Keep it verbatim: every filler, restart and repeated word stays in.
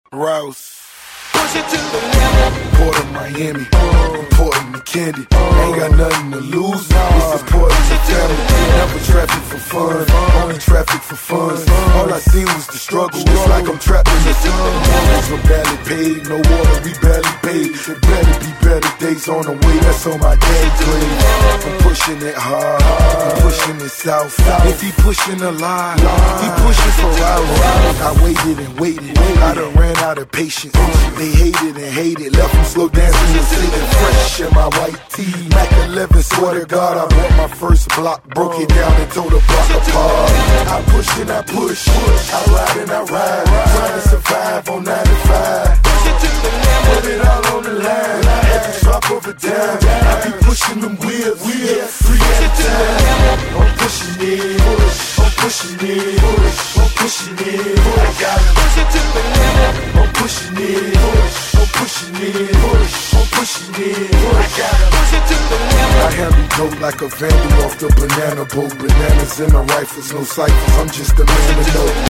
Rouse. Push it to the limit. Port of Miami, important to Candy. Ain't got nothing to lose. This is important to family. Never traffic for fun, only traffic for fun. All I seen was the struggle. It's like I'm trapped in the sun. Mortgage were barely paid, no water we barely paid. There better be better days on the way. That's on my dad's grave. I'm pushing it hard, I'm pushing it south. If he pushing a lie, he pushing for hours. I waited and waited, I done ran out of patience. They hated and hated, left them slow dancing and sitting fresh in my white tee. Mac eleven, swear to God, I bought my first block, broke it down and tore the block apart. I push and I push, I ride and I ride, trying to survive on ninety-five. Put it all on the line, every drop of a dime. I be pushing them wheels, wheels, three at a time. I'm pushing it, push, I'm pushing it, push, I'm pushing it, push. I gotta push it to the limit. I'm pushing it, push, I'm pushing it, push, I'm pushing it, push. I gotta push it to the limit. I handle dope like a vandal off the banana boat. Bananas in the rifles, no ciphers, I'm just a man to know.